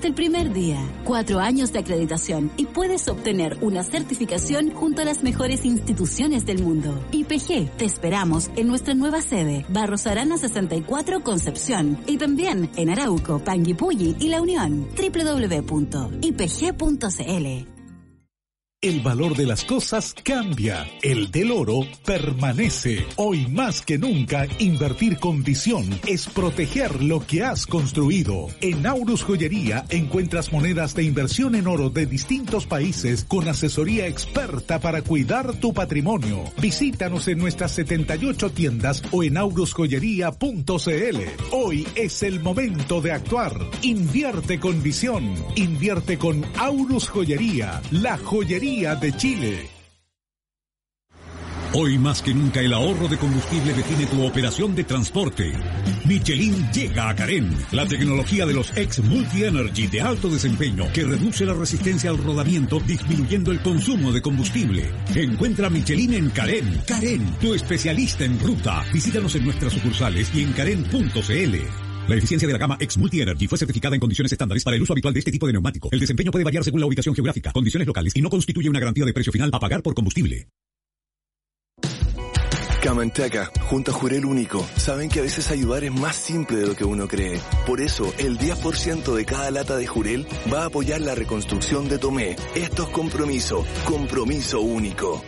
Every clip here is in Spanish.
desde el primer día. 4 años de acreditación y puedes obtener una certificación junto a las mejores instituciones del mundo. IPG, te esperamos en nuestra nueva sede, Barros Arana 64, Concepción, y también en Arauco, Panguipulli y La Unión. www.ipg.cl. El valor de las cosas cambia. El del oro permanece. Hoy más que nunca, invertir con visión es proteger lo que has construido. En Aurus Joyería encuentras monedas de inversión en oro de distintos países con asesoría experta para cuidar tu patrimonio. Visítanos en nuestras 78 tiendas o en aurusjoyería.cl. Hoy es el momento de actuar. Invierte con visión. Invierte con Aurus Joyería, la joyería de Chile. Hoy más que nunca el ahorro de combustible define tu operación de transporte. Michelin llega a Carén, la tecnología de los X Multi Energy de alto desempeño que reduce la resistencia al rodamiento disminuyendo el consumo de combustible. Encuentra Michelin en Carén. Carén, tu especialista en ruta. Visítanos en nuestras sucursales y en carén.cl. La eficiencia de la gama X Multi Energy fue certificada en condiciones estándares para el uso habitual de este tipo de neumático. El desempeño puede variar según la ubicación geográfica, condiciones locales y no constituye una garantía de precio final a pagar por combustible. Camanchaca, junto a Jurel Único, saben que a veces ayudar es más simple de lo que uno cree. Por eso, el 10% de cada lata de Jurel va a apoyar la reconstrucción de Tomé. Esto es compromiso único.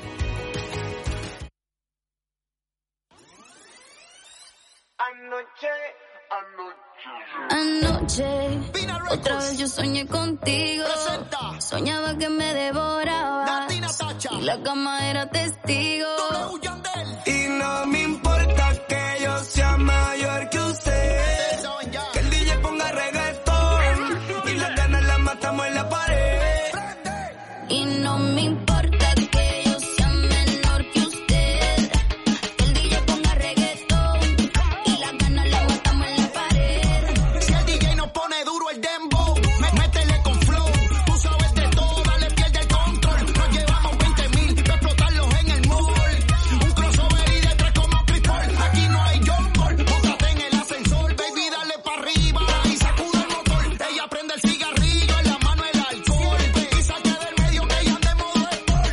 Anoche, otra vez yo soñé contigo. Soñaba que me devorabas y la cama era testigo. Y no me importa que yo sea mayor que usted, que el DJ ponga reggaetón y las ganas las matamos en la pared. Y no me importa que yo sea menor que usted, que el DJ ponga reggaetón y las ganas las matamos en la pared. Si el DJ nos pone duro el dembow, métele con flow. Tú sabes de todo, dale, pierde el control. Nos llevamos 20,000 para explotarlos en el mall. Un crossover y de 3 como Chris Paul. Aquí no hay John Paul. Móntate en el ascensor, baby, dale para arriba y sacude el motor. Ella prende el cigarrillo, en la mano el alcohol y salte del medio que ella ande modo sport.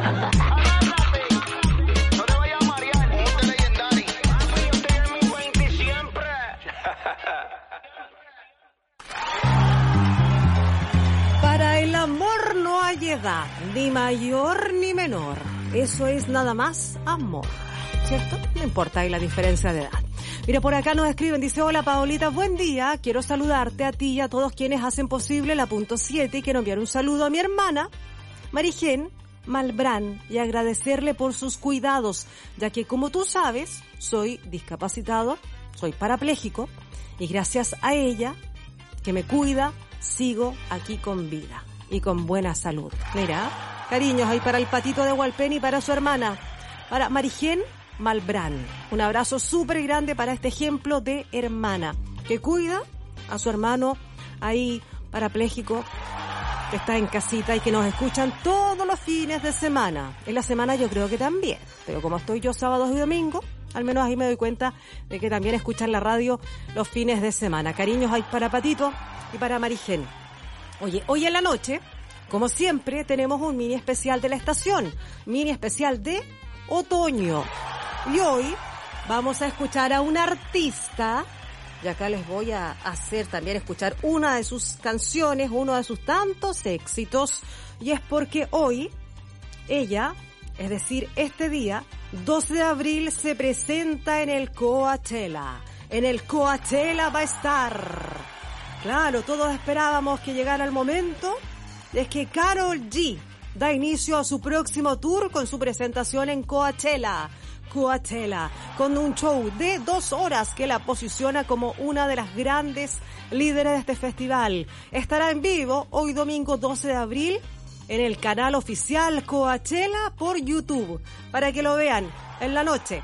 No te vayas a marear, ponte legendario. Papi, yo estoy en mi 20 siempre. Para el amor no hay edad, ni mayor ni menor. Eso es nada más amor, ¿cierto? No importa ahí la diferencia de edad. Mira, por acá nos escriben, dice: hola Paolita, buen día, quiero saludarte a ti y a todos quienes hacen posible la punto 7 y quiero enviar un saludo a mi hermana, Marigen Malbrán, y agradecerle por sus cuidados, ya que como tú sabes, soy discapacitado, soy parapléjico, y gracias a ella, que me cuida, sigo aquí con vida y con buena salud. Mira, cariños ahí para el patito de Hualpén y para su hermana, para Marigen Malbrán. Un abrazo súper grande para este ejemplo de hermana que cuida a su hermano ahí parapléjico, que está en casita y que nos escuchan todos los fines de semana. En la semana yo creo que también, pero como estoy yo sábados y domingos, al menos ahí me doy cuenta de que también escuchan la radio los fines de semana. Cariños ahí para Patito y para Marigen. Oye, hoy en la noche, como siempre, tenemos un mini especial de la estación, mini especial de otoño. Y hoy vamos a escuchar a una artista, y acá les voy a hacer también escuchar una de sus canciones, uno de sus tantos éxitos, y es porque hoy ella, es decir, este día, 12 de abril, se presenta en el Coachella. En el Coachella va a estar. Claro, todos esperábamos que llegara el momento de que Karol G da inicio a su próximo tour con su presentación en Coachella, con un show de 2 horas que la posiciona como una de las grandes líderes de este festival. Estará en vivo hoy domingo 12 de abril en el canal oficial Coachella por YouTube, para que lo vean en la noche.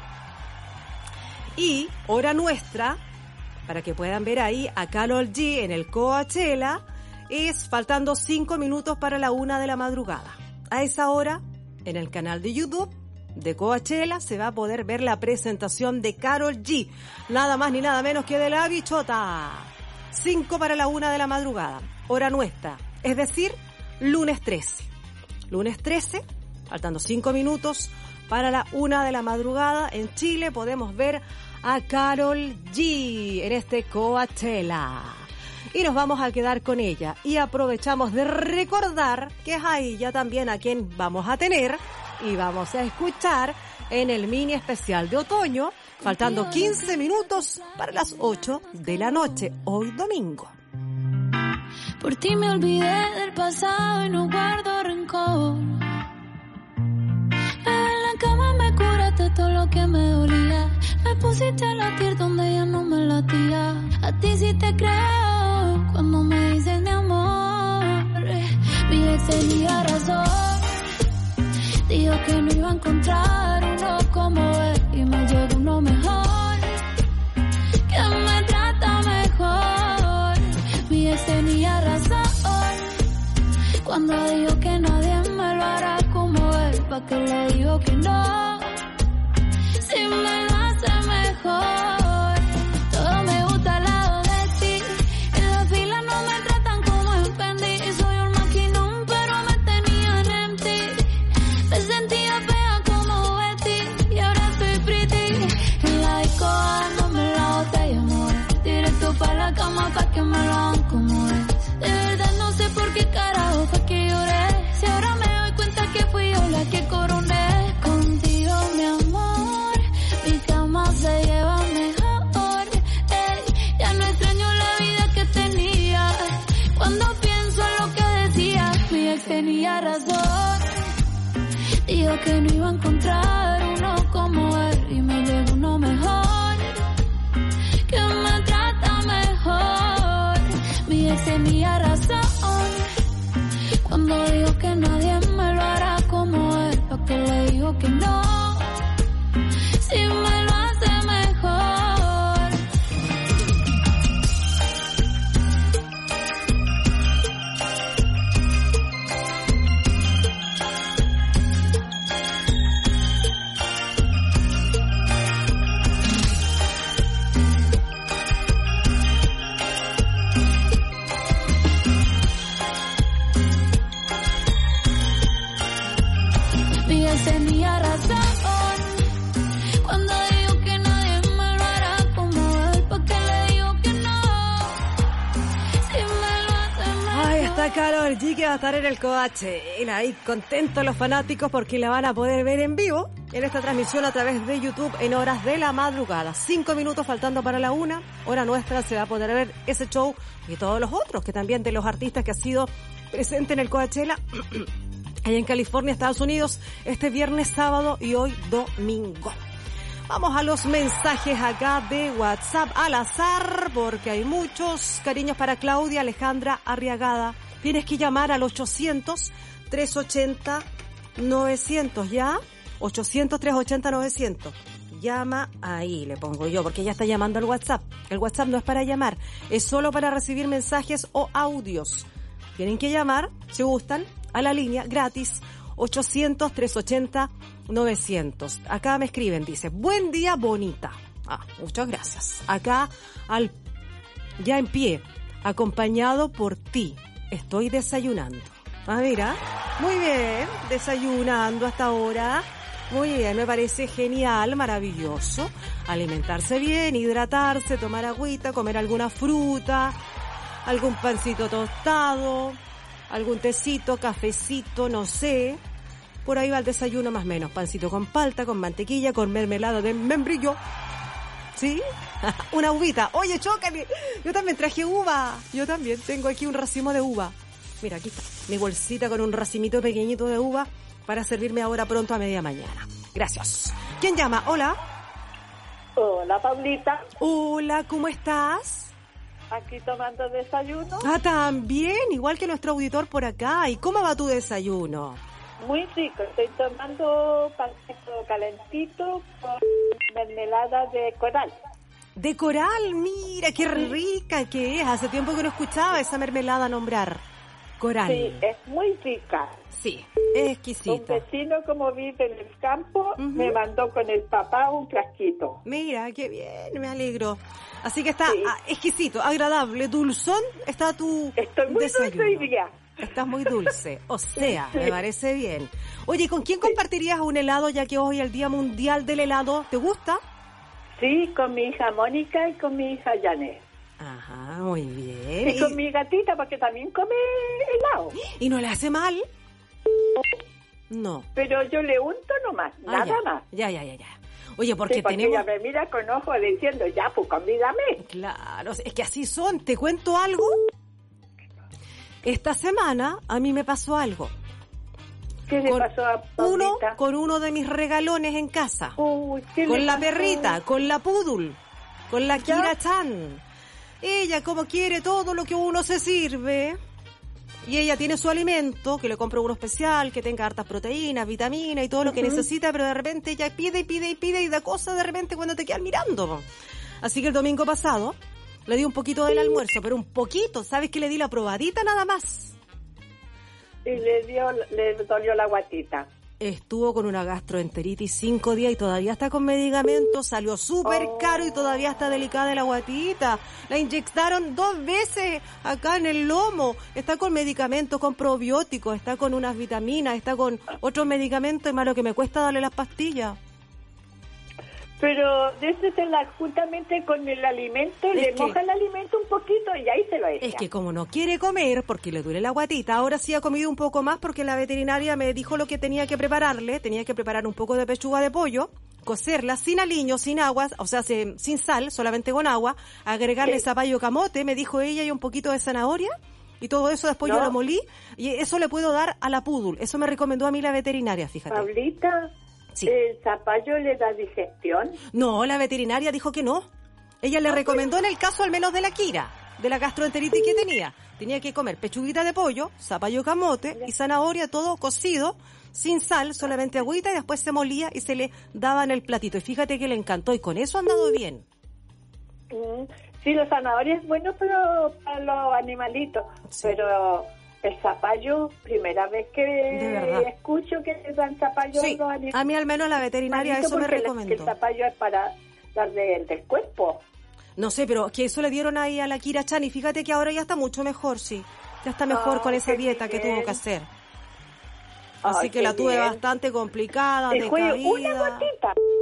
Y hora nuestra, para que puedan ver ahí a Karol G en el Coachella, es faltando 5 minutos para la 1 de la madrugada. A esa hora, en el canal de YouTube de Coachella se va a poder ver la presentación de Karol G, nada más ni nada menos que de La Bichota. 5 para la 1 de la madrugada, hora nuestra, es decir, lunes 13. Lunes 13, faltando 5 minutos para la 1 de la madrugada, en Chile podemos ver a Karol G en este Coachella. Y nos vamos a quedar con ella. Y aprovechamos de recordar que es a ella también a quien vamos a tener y vamos a escuchar en el mini especial de otoño, faltando 15 minutos para las 8 de la noche, hoy domingo. Por ti me olvidé del pasado y no guardo rencor. Bebé, en la cama me curaste todo lo que me dolía. Me pusiste a latir donde ya no me latía. A ti sí te creo cuando me dices mi amor. Mi ex tenía razón. Dijo que no iba a encontrar uno como él y me llegó uno mejor, que me trata mejor. Mi ex tenía razón cuando dijo que nadie me lo hará como él. ¿Pa' qué le digo que no? Si me lo hace mejor. Todo me gusta al lado de ti. En la fila no me tratan como emprendí. Soy un maquinón pero me tenían en ti. Me sentía fea como Betty y ahora estoy pretty. En la disco dándome la botella, amor. Directo pa' la cama pa' que me lo hagan como es. De verdad no sé por qué carajo fue que lloré. Si ahora me doy cuenta que fui yo la que coroné. Contigo, mi amor, mi cama se lleva mejor. Ey, ya no extraño la vida que tenía. Cuando pienso en lo que decía, mi ex tenía razón. Dijo que no iba a encontrar uno como él y me llegó uno mejor, que me trata mejor. Mi ex tenía razón cuando dijo que nadie me lo hará como él. ¿Pa' qué le digo que no? Si me lo hace mejor. Mi La Karol G, que va a estar en el Coachella. Ahí contentos los fanáticos porque la van a poder ver en vivo en esta transmisión a través de YouTube en horas de la madrugada. 5 minutos faltando para la 1, hora nuestra, se va a poder ver ese show y todos los otros, que también de los artistas que ha sido presente en el Coachella allá en California, Estados Unidos, este viernes, sábado y hoy domingo. Vamos a los mensajes acá de WhatsApp al azar, porque hay muchos. Cariños para Claudia Alejandra Arriagada. Tienes que llamar al 800-380-900, ¿ya? 800-380-900. Llama ahí, le pongo yo, porque ella está llamando al WhatsApp. El WhatsApp no es para llamar, es solo para recibir mensajes o audios. Tienen que llamar, si gustan, a la línea gratis 800-380-900. Acá me escriben, dice, buen día, bonita. Muchas gracias. Acá, ya en pie, acompañado por ti, estoy desayunando. Mira, muy bien, desayunando hasta ahora. Muy bien, me parece genial, maravilloso. Alimentarse bien, hidratarse, tomar agüita, comer alguna fruta, algún pancito tostado, algún tecito, cafecito, no sé. Por ahí va el desayuno más o menos. Pancito con palta, con mantequilla, con mermelada de membrillo. ¿Sí? Una uvita. Oye, chócale. Yo también traje uva. Yo también tengo aquí un racimo de uva. Mira, aquí está. Mi bolsita con un racimito pequeñito de uva para servirme ahora pronto a media mañana. Gracias. ¿Quién llama? Hola. Hola, Paulita. Hola, ¿cómo estás? Aquí tomando desayuno. También, igual que nuestro auditor por acá. ¿Y cómo va tu desayuno? Muy rico, estoy tomando pancito calentito con mermelada de coral. De coral, mira, qué rica que es. Hace tiempo que no escuchaba esa mermelada nombrar. Coral. Sí, es muy rica. Sí, es exquisita. Un vecino, como vive en el campo, me mandó con el papá un frasquito. Mira, qué bien, me alegro. Así que está exquisito, agradable, dulzón, está tu Estoy muy desayuno. dulce hoy día. Estás muy dulce, o sea, me parece bien. Oye, ¿con quién compartirías un helado ya que hoy es el Día Mundial del Helado? ¿Te gusta? Sí, con mi hija Mónica y con mi hija Janet. Ajá, muy bien. Y con mi gatita, porque también come helado. ¿Y no le hace mal? No. Pero yo le unto nomás, nada ya. más. Ya. Oye, porque tenemos... ella me mira con ojos diciendo, ya, pues convídame. Claro, es que así son. ¿Te cuento algo? Esta semana a mí me pasó algo. ¿Qué le pasó a Paulita? Con uno de mis regalones en casa. Uy, con la perrita, con la poodle, con la Kira-chan. Ella, como quiere todo lo que uno se sirve, y ella tiene su alimento, que le compro uno especial, que tenga hartas proteínas, vitaminas y todo lo que necesita, pero de repente ella pide y da cosas de repente cuando te quedan mirando. Así que el domingo pasado le di un poquito del almuerzo, pero un poquito, ¿sabes que le di la probadita nada más? Y le dolió la guatita. Estuvo con una gastroenteritis 5 días y todavía está con medicamentos, salió súper caro y todavía está delicada de la guatita. La inyectaron 2 veces acá en el lomo, está con medicamentos, con probióticos, está con unas vitaminas, está con otros medicamentos y más lo que me cuesta darle las pastillas. Pero désela juntamente con el alimento, moja el alimento un poquito y ahí se lo echa. Es que como no quiere comer porque le duele la guatita, ahora sí ha comido un poco más porque la veterinaria me dijo lo que tenía que prepararle. Tenía que preparar un poco de pechuga de pollo, cocerla sin aliño, sin agua, o sea, sin sal, solamente con agua, agregarle zapallo camote, me dijo ella, y un poquito de zanahoria. Y todo eso después yo lo molí y eso le puedo dar a la poodle. Eso me recomendó a mí la veterinaria, fíjate. Paulita, sí. ¿El zapallo le da digestión? No, la veterinaria dijo que no. Ella le recomendó en el caso al menos de la Kira, de la gastroenteritis que tenía. Tenía que comer pechuguita de pollo, zapallo camote y zanahoria, todo cocido, sin sal, solamente agüita, y después se molía y se le daba en el platito. Y fíjate que le encantó y con eso ha andado bien. Sí, la zanahoria es bueno para los animalitos, pero el zapallo, primera vez que escucho que le dan zapallo a los animales. A mí al menos la veterinaria eso me recomendó. El zapallo es para dar del cuerpo. No sé, pero que eso le dieron ahí a la Kira-chan y fíjate que ahora ya está mucho mejor, sí. Ya está mejor con esa dieta que tuvo que hacer. Así que la tuve bastante complicada, decaída. Una gotita.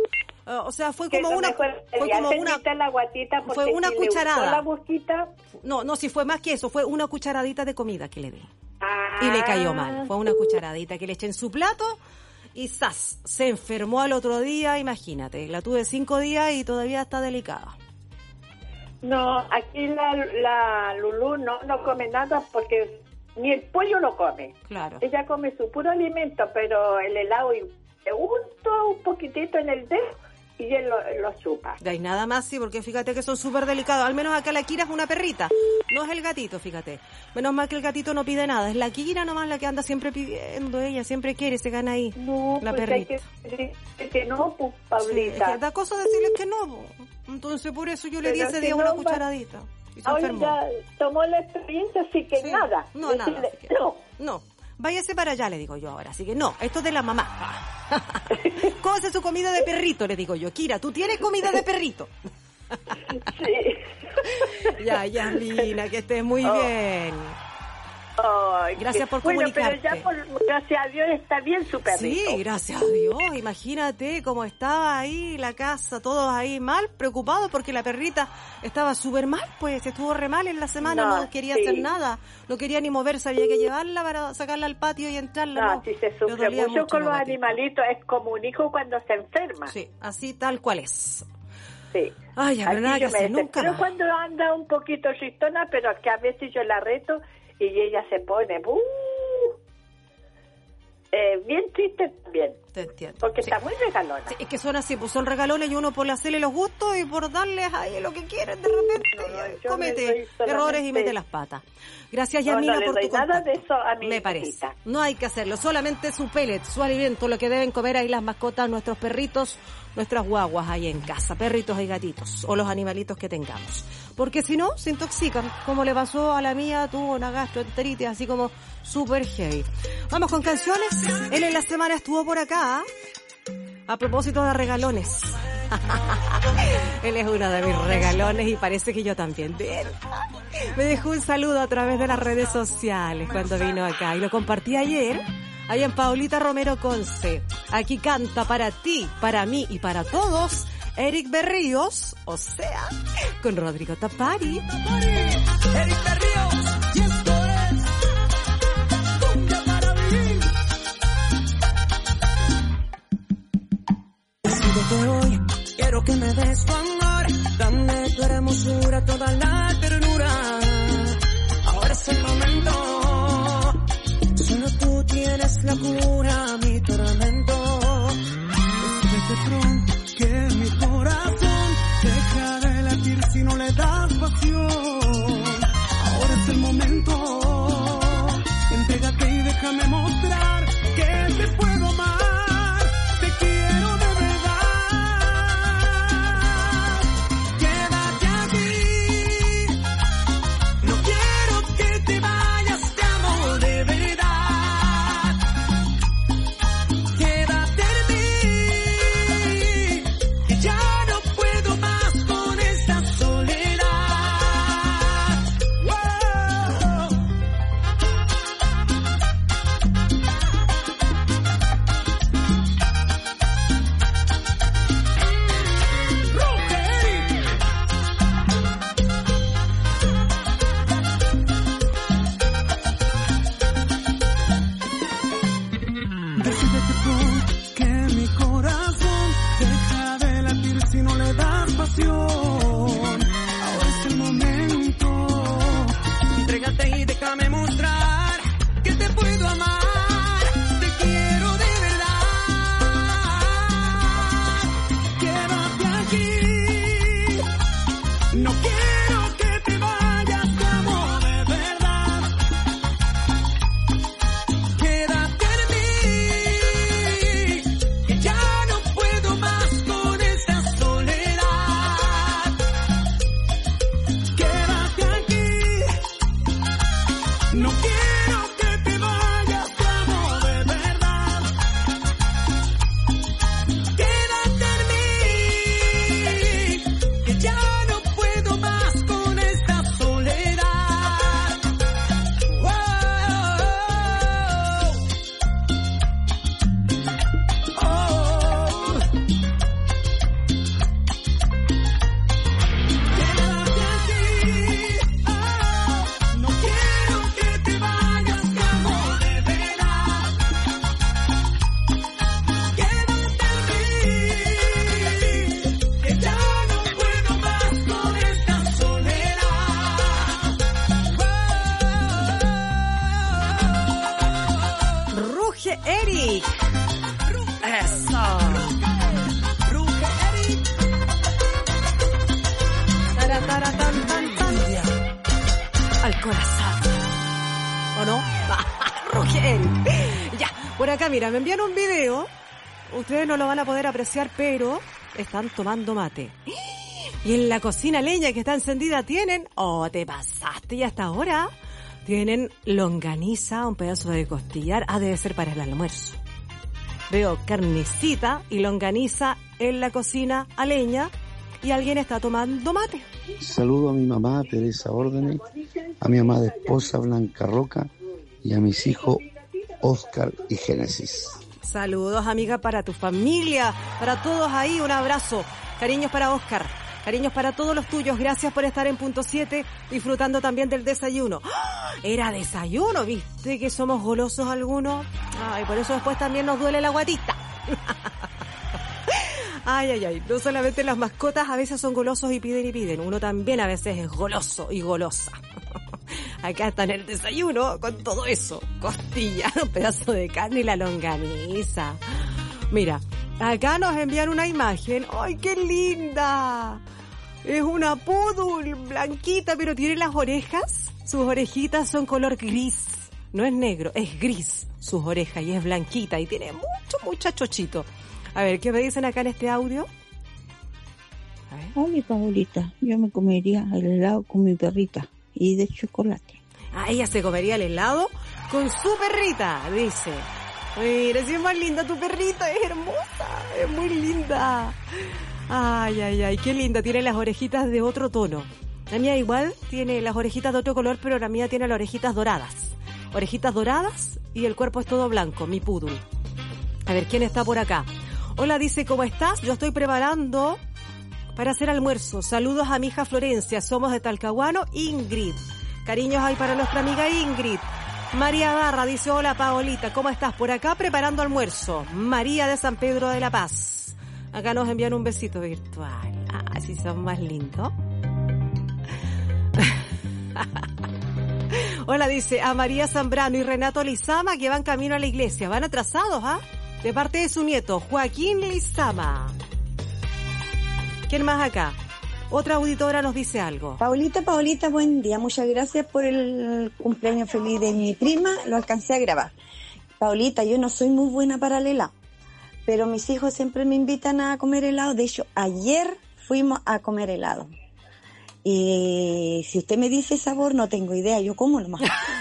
O sea, fue Que como lo una... mejor Fue sería como una... hacerle la guatita porque fue una si le gustó cucharada. la busquita. No, si fue más que eso, fue una cucharadita de comida que le di. Ah. Y le cayó mal. Fue una cucharadita que le eché en su plato y ¡zas! Se enfermó al otro día, imagínate. La tuve 5 días y todavía está delicada. No, aquí la Lulú no come nada porque ni el pollo lo come. Claro. Ella come su puro alimento, pero el helado le unto un poquitito en el dedo y él lo chupa. De ahí nada más, sí, porque fíjate que son súper delicados. Al menos acá la Kira es una perrita. No es el gatito, fíjate. Menos mal que el gatito no pide nada. Es la Kira nomás la que anda siempre pidiendo. Ella siempre quiere, se gana ahí. No, la pues perrita. hay que no, pues, Paulita. Sí, es que da cosa decirles que no. Po. Entonces por eso yo le di Pero ese si día no una va- cucharadita. Y se Ahora enfermó. ya tomó la experiencia, así que Sí. nada. No, nada. Decirle, Así que- no. No. Váyase para allá, le digo yo ahora. Así que no, esto es de la mamá. Cómase su comida de perrito, le digo yo. Kira, ¿tú tienes comida de perrito? Sí. Ya, Yasmina, que estés muy bien. Ay, Gracias por bueno, comunicarte. pero ya gracias a Dios está bien su perrito. Sí, gracias a Dios. Imagínate cómo estaba ahí la casa, todos ahí mal, preocupados porque la perrita estaba súper mal, pues estuvo re mal en la semana, no quería sí. hacer nada, no quería ni moverse, había que llevarla para sacarla al patio y entrarla. No, si se Le sufre dolía mucho con la los guatita. animalitos, es como un hijo cuando se enferma. Sí, así tal cual es. Sí. Ay, ya, pero Aquí nada que yo me hacer, nunca desespero más. cuando anda un poquito chistona, pero que a veces yo la reto y ella se pone bien triste también, Te entiendo. porque Sí. está muy regalona. Sí, es que son así, pues son regalones y uno por hacerle los gustos y por darles ahí lo que quieren, de repente No, yo comete le doy solamente- errores y mete las patas. Gracias, No, Yasmina, no le por doy tu nada contacto. de eso a mi Me parece. hijita. No hay que hacerlo, solamente su pellet, su alimento, lo que deben comer ahí las mascotas, nuestros perritos, nuestras guaguas ahí en casa, perritos y gatitos, o los animalitos que tengamos. Porque si no, se intoxican, como le pasó a la mía, tuvo una gastroenteritis así como súper heavy. Vamos con canciones. Él en la semana estuvo por acá, a propósito de regalones. Él es uno de mis regalones y parece que yo también de él. Me dejó un saludo a través de las redes sociales cuando vino acá y lo compartí ayer, ahí en Paulita Romero Conce. Aquí canta para ti, para mí y para todos Eric Berríos, o sea, con Rodrigo Tapari. Eric Berríos, y esto es Cumbia para vivir. Decídete hoy, quiero que me des tu amor, dame tu hermosura, toda la ternura. Ahora es el momento, solo tú tienes la cura, mi tormento. Decídete pronto que mi corazón deja de latir si no le das pasión. Ahora es el momento, entrégate y déjame mostrar que te puedo amar, te quiero de verdad. Quédate aquí, no quiero que te vayas, te amo de verdad. Quédate en mí, que ya no puedo más con esta soledad. Wow. Decídete tú que mi corazón deja de latir si no le das pasión. Ahora es el momento, entrégate y déjame mostrar que te puedo amar, te quiero de verdad. Quédate aquí, no quiero que te vayas, te amo de verdad. Quédate en mí, que ya no puedo más con esta soledad. Quédate aquí, no quiero que te vayas, te amo de verdad. Quédate en mí, que ya no puedo más con esta soledad. Wow. Oh. al corazón. ¿O no? Rogel. Ya, por acá, mira, me envían un video. Ustedes no lo van a poder apreciar, pero están tomando mate. Y en la cocina leña que está encendida tienen... Oh, te pasaste. Y hasta ahora tienen longaniza, un pedazo de costillar. Ah, debe ser para el almuerzo. Veo carnecita y longaniza en la cocina a leña. Y alguien está tomando mate. Saludo a mi mamá, Teresa Órdenes, a mi amada esposa, Blanca Roca, y a mis hijos, Oscar y Génesis. Saludos, amiga, para tu familia, para todos ahí, un abrazo. Cariños para Oscar, cariños para todos los tuyos. Gracias por estar en Punto 7, disfrutando también del desayuno. ¡Oh! Era desayuno, ¿viste que somos golosos algunos? Ay, por eso después también nos duele la guatita. Ay, ay, ay, no solamente las mascotas a veces son golosos y piden, uno también a veces es goloso y golosa. Acá está en el desayuno con todo eso, costilla, un pedazo de carne y la longaniza. Mira, acá nos envían una imagen, ¡ay, qué linda! Es una poodle blanquita, pero tiene las orejas, sus orejitas son color gris, no es negro, es gris sus orejas y es blanquita y tiene mucho chochito. A ver, ¿qué me dicen acá en este audio? Hola, Paulita. Yo me comería el helado con mi perrita y de chocolate. Ah, ella se comería el helado con su perrita, dice. Mira, si es más linda tu perrita, es hermosa, es muy linda. Ay, ay, ay, qué linda. Tiene las orejitas de otro tono. La mía igual tiene las orejitas de otro color, pero la mía tiene las orejitas doradas. Orejitas doradas y el cuerpo es todo blanco, mi poodle. A ver, ¿quién está por acá? Hola, dice, ¿cómo estás? Yo estoy preparando para hacer almuerzo. Saludos a mi hija Florencia, somos de Talcahuano, Ingrid. Cariños ahí para nuestra amiga Ingrid. María Barra dice, hola Paolita, ¿cómo estás? Por acá preparando almuerzo. María de San Pedro de la Paz. Acá nos envían un besito virtual. Ah, sí son más lindos. Hola, dice, a María Zambrano y Renato Lizama que van camino a la iglesia. Van atrasados, ¿ah? De parte de su nieto, Joaquín Lizama. ¿Quién más acá? Otra auditora nos dice algo. Paulita, buen día. Muchas gracias por el cumpleaños feliz de mi prima. Lo alcancé a grabar. Paulita, yo no soy muy buena para el helado, pero mis hijos siempre me invitan a comer helado. De hecho, ayer fuimos a comer helado. Y si usted me dice sabor, no tengo idea. Yo como nomás.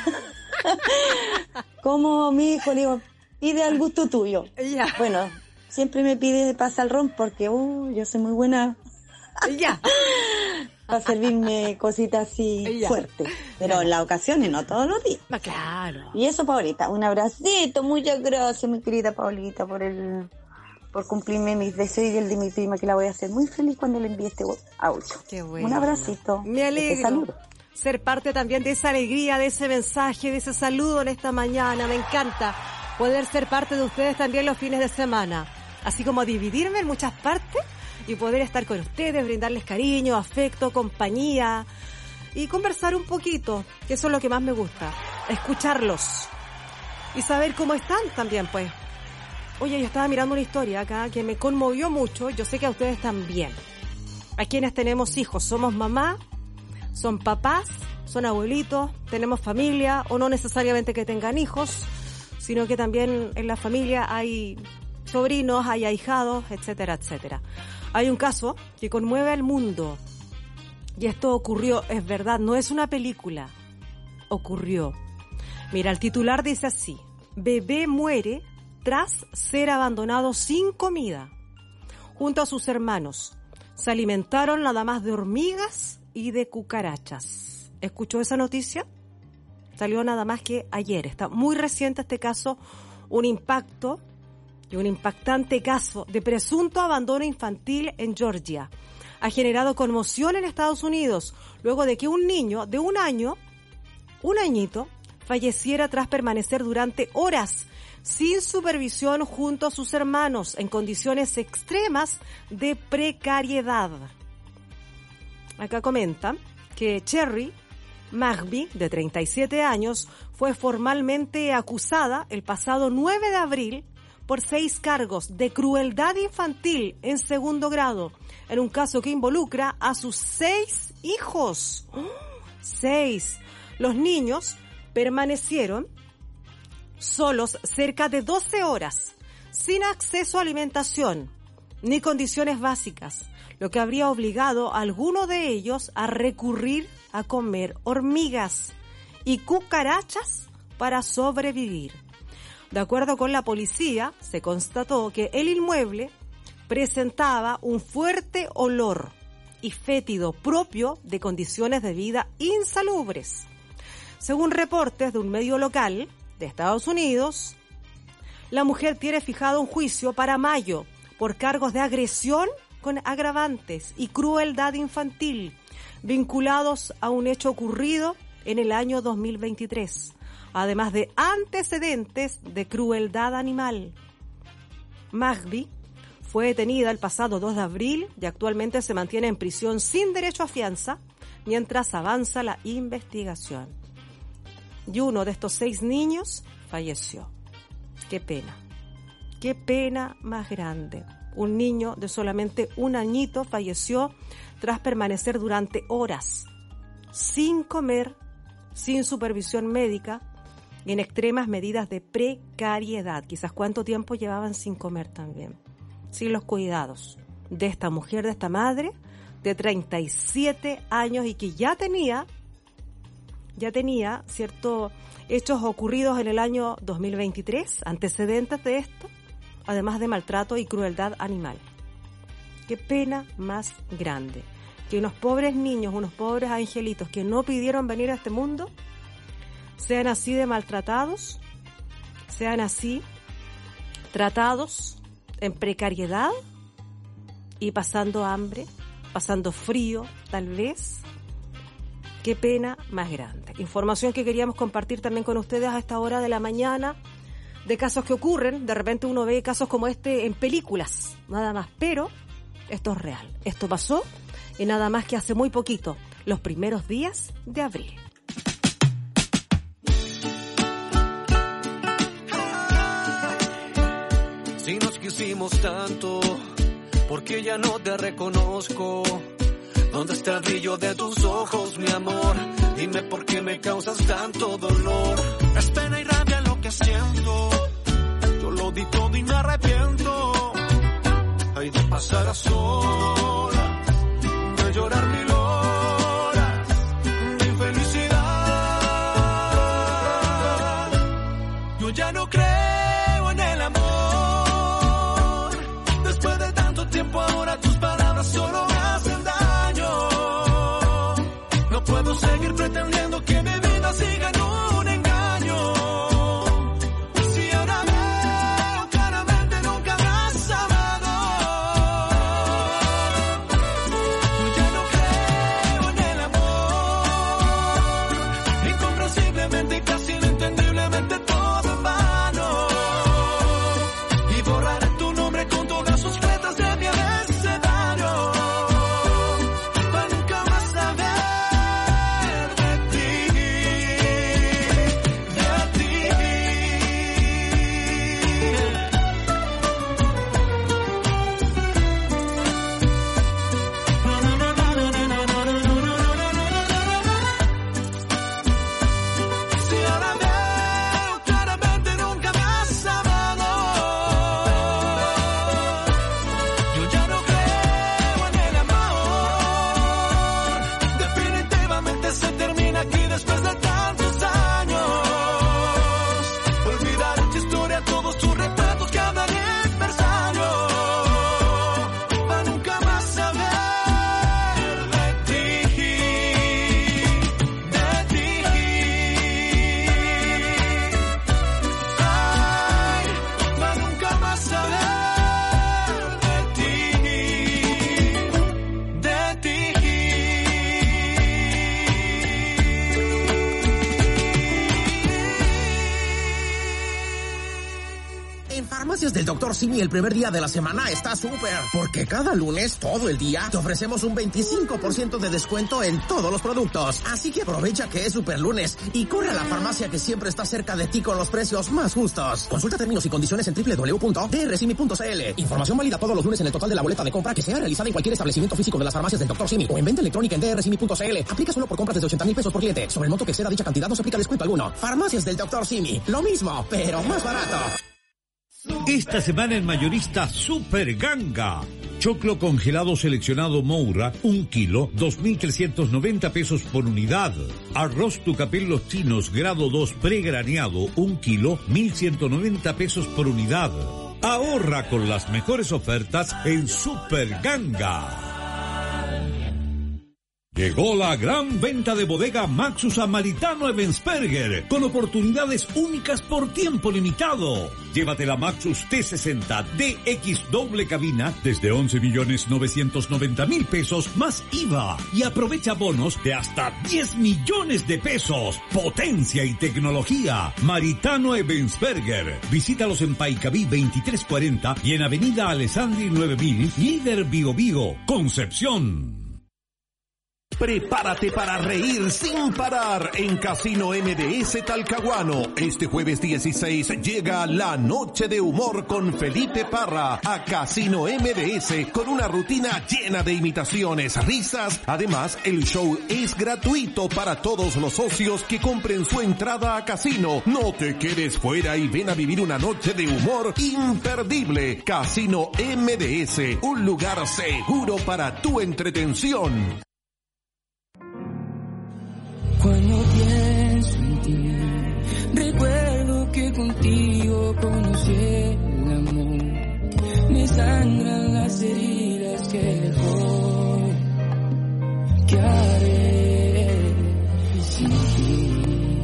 Como mi hijo, le digo, pide al gusto tuyo. Ya. Bueno, siempre me pide de pasa al ron porque yo soy muy buena ya para servirme cositas así fuertes. Pero en las ocasiones, no todos los días. Claro. Y eso, Paulita, un abracito. Muchas gracias, mi querida Paulita, por cumplirme mis deseos y el de mi prima, que la voy a hacer muy feliz cuando le envíe este audio. Qué bueno. Un abracito. Me alegro. Te saludo. Ser parte también de esa alegría, de ese mensaje, de ese saludo en esta mañana. Me encanta poder ser parte de ustedes también los fines de semana. Así como dividirme en muchas partes y poder estar con ustedes, brindarles cariño, afecto, compañía y conversar un poquito, que eso es lo que más me gusta. Escucharlos y saber cómo están también, pues. Oye, yo estaba mirando una historia acá que me conmovió mucho. Yo sé que a ustedes también. A quienes tenemos hijos, somos mamá, son papás, son abuelitos, tenemos familia, o no necesariamente que tengan hijos, sino que también en la familia hay sobrinos, hay ahijados, etcétera, etcétera. Hay un caso que conmueve al mundo. Y esto ocurrió, es verdad, no es una película. Ocurrió. Mira, el titular dice así: bebé muere tras ser abandonado sin comida. Junto a sus hermanos, se alimentaron nada más de hormigas y de cucarachas. ¿Escuchó esa noticia? Salió nada más que ayer. Está muy reciente este caso, un impacto y un impactante caso de presunto abandono infantil en Georgia. Ha generado conmoción en Estados Unidos luego de que un niño de un añito, falleciera tras permanecer durante horas sin supervisión junto a sus hermanos en condiciones extremas de precariedad. Acá comenta que Cherry Magby, de 37 años, fue formalmente acusada el pasado 9 de abril por 6 cargos de crueldad infantil en segundo grado, en un caso que involucra a sus 6 hijos. 6. Los niños permanecieron solos cerca de 12 horas, sin acceso a alimentación ni condiciones básicas, lo que habría obligado a alguno de ellos a recurrir a comer hormigas y cucarachas para sobrevivir. De acuerdo con la policía, se constató que el inmueble presentaba un fuerte olor y fétido propio de condiciones de vida insalubres. Según reportes de un medio local de Estados Unidos, la mujer tiene fijado un juicio para mayo por cargos de agresión con agravantes y crueldad infantil vinculados a un hecho ocurrido en el año 2023, además de antecedentes de crueldad animal. Magdi fue detenida el pasado 2 de abril y actualmente se mantiene en prisión sin derecho a fianza mientras avanza la investigación. Y uno de estos 6 niños falleció. Qué pena más grande. Un niño de solamente 1 añito falleció tras permanecer durante horas sin comer, sin supervisión médica y en extremas medidas de precariedad. Quizás cuánto tiempo llevaban sin comer también, sin los cuidados de esta mujer, de esta madre de 37 años y que ya tenía ciertos hechos ocurridos en el año 2023, antecedentes de esto, además de maltrato y crueldad animal. Qué pena más grande que unos pobres niños, unos pobres angelitos que no pidieron venir a este mundo, sean así de maltratados, sean así tratados en precariedad y pasando hambre, pasando frío, tal vez. Qué pena más grande. Información que queríamos compartir también con ustedes a esta hora de la mañana, de casos que ocurren. De repente uno ve casos como este en películas, nada más, pero esto es real. Esto pasó y nada más que hace muy poquito, los primeros días de abril. Si nos quisimos tanto, ¿por qué ya no te reconozco? ¿Dónde está el brillo de tus ojos, mi amor? Dime por qué me causas tanto dolor. Es pena y rabia lo que siento. Yo lo di todo y me arrepiento. Hay de pasar a solas, de llorar 1000 horas de infelicidad. Yo ya no creo en el amor. Después de tanto tiempo ahora tus palabras solo me hacen daño. No puedo seguir pretendiendo que mi vida siga en un engaño. Si ahora veo claramente nunca me has amado. Yo ya no creo farmacias del Dr. Simi el primer día de la semana está súper, porque cada lunes, todo el día, te ofrecemos un 25% de descuento en todos los productos. Así que aprovecha que es super lunes y corre a la farmacia que siempre está cerca de ti con los precios más justos. Consulta términos y condiciones en www.drsimi.cl. Información válida todos los lunes en el total de la boleta de compra que sea realizada en cualquier establecimiento físico de las farmacias del Dr. Simi o en venta electrónica en drsimi.cl. Aplica solo por compras desde 80,000 pesos por cliente. Sobre el monto que exceda dicha cantidad no se aplica descuento alguno. Farmacias del Dr. Simi. Lo mismo, pero más barato. Esta semana en Mayorista Super Ganga. Choclo congelado seleccionado Moura, 1 kilo, 2.390 pesos por unidad. Arroz Tucapel Los Chinos, grado 2 pregraneado, 1 kilo, 1.190 pesos por unidad. Ahorra con las mejores ofertas en Super Ganga. Llegó la gran venta de bodega Maxus a Maritano Ebensperger, con oportunidades únicas por tiempo limitado. Llévate la Maxus T60 DX doble cabina desde 11.990.000 pesos más IVA y aprovecha bonos de hasta 10 millones de pesos. Potencia y tecnología. Maritano Ebensperger. Visítalos en Paicaví 2340 y en Avenida Alessandri 9000, Líder Bio Bio, Concepción. Prepárate para reír sin parar en Casino MDS Talcahuano. Este jueves 16 llega la Noche de Humor con Felipe Parra a Casino MDS con una rutina llena de imitaciones, risas. Además, el show es gratuito para todos los socios que compren su entrada a casino. No te quedes fuera y ven a vivir una noche de humor imperdible. Casino MDS, un lugar seguro para tu entretención. Cuando pienso en ti, recuerdo que contigo conocí el amor. Me sangran las heridas que dejó. ¿Qué haré sin ti?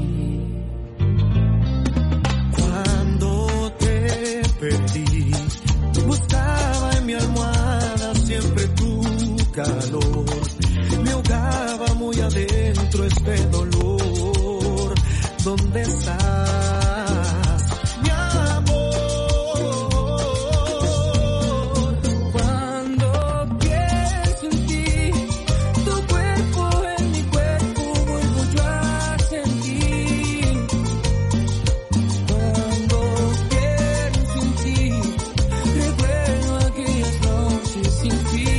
Cuando te perdí, buscaba en mi almohada siempre tu calor. Me ahogaba muy adentro este dolor. ¿Dónde estás, mi amor? Cuando pienso en ti, tu cuerpo en mi cuerpo vuelvo yo a sentir. Cuando pienso en ti, recuerdo aquellas noches sin fin.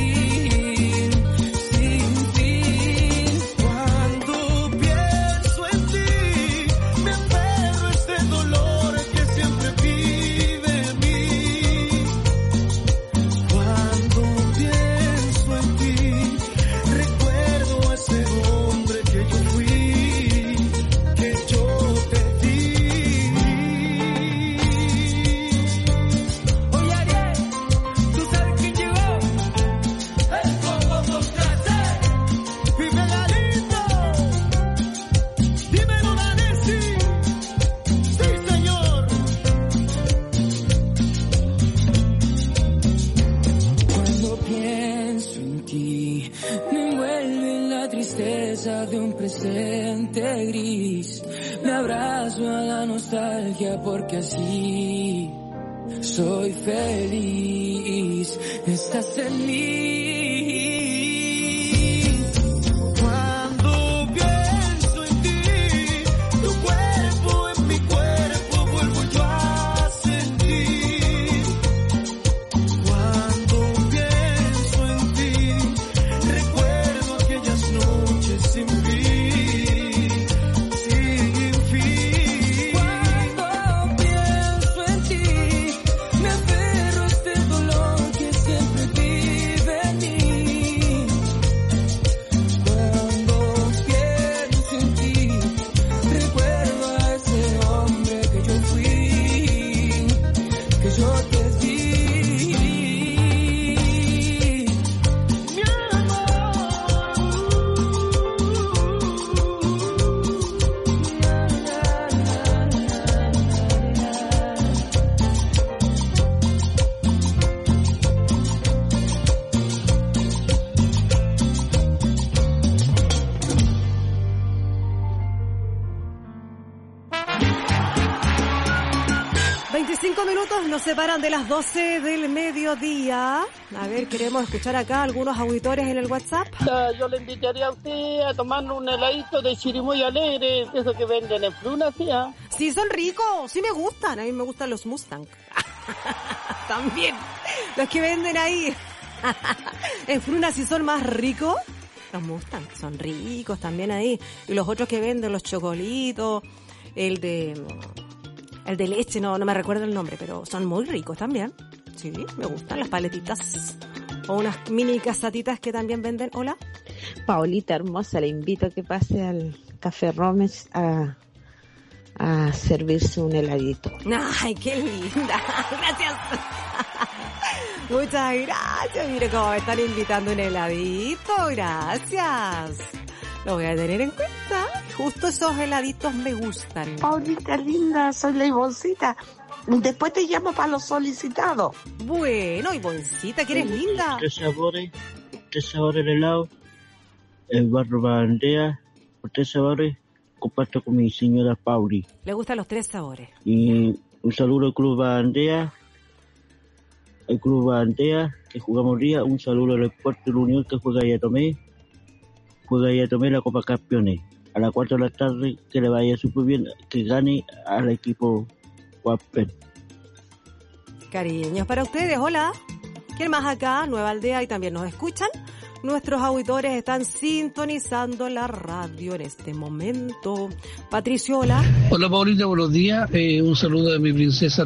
De un presente gris, me abrazo a la nostalgia porque así soy feliz. Estás en mí. Cuando pienso en ti, tu cuerpo en mi cuerpo vuelvo yo a sentir. Cuando pienso en ti, recuerdo aquellas noches sin fin. Cuando pienso en ti, me aferro a este dolor que siempre vive en mí. 5 minutos nos separan de las 12 del mediodía. A ver, queremos escuchar acá algunos auditores en el WhatsApp. Yo le invitaría a usted a tomar un heladito de chirimoya alegre, eso que venden en Fruna, ¿sí? Sí, son ricos, sí me gustan. A mí me gustan los Mustang. También, los que venden ahí. En Fruna sí son más ricos. Los Mustang son ricos también ahí. Y los otros que venden, los chocolitos, el de leche, no me recuerdo el nombre, pero son muy ricos también. Sí, me gustan las paletitas. O unas mini casatitas que también venden. Hola. Paulita hermosa, le invito a que pase al Café Romes a servirse un heladito. Ay, qué linda. Gracias. Muchas gracias. Mire cómo me están invitando un heladito. Gracias. Lo voy a tener en cuenta. Justo esos heladitos me gustan. Paulita linda, soy la Ivoncita. Después te llamo para los solicitados. Bueno, Ivoncita, que eres linda. Tres sabores de helado. El barro bandea. Por 3 sabores. Comparto con mi señora Pauli. Le gustan los 3 sabores. Y un saludo al Club Bandea. El Club Bandea, que jugamos día. Un saludo al Deporte de la Unión, que juega ahí a Tomé. La Copa Campeones. A las 4 de la tarde, que le vaya súper bien, que gane al equipo Guapen. Cariños para ustedes, hola. ¿Quién más acá? Nueva Aldea, y también nos escuchan. Nuestros auditores están sintonizando la radio en este momento. Patricio, hola. Hola Paulita, buenos días. Un saludo de mi princesa